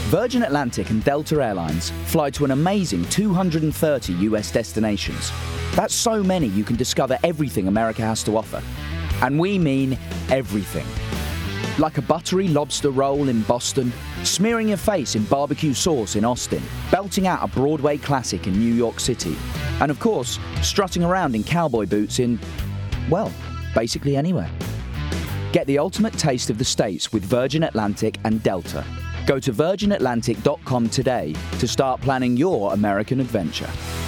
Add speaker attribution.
Speaker 1: Virgin Atlantic and Delta Airlines fly to an amazing 230 US destinations. That's so many you can discover everything America has to offer. And we mean everything. Like a buttery lobster roll in Boston, smearing your face in barbecue sauce in Austin, belting out a Broadway classic in New York City, and of course, strutting around in cowboy boots in, well, basically anywhere. Get the ultimate taste of the States with Virgin Atlantic and Delta. Go to virginatlantic.com today to start planning your American adventure.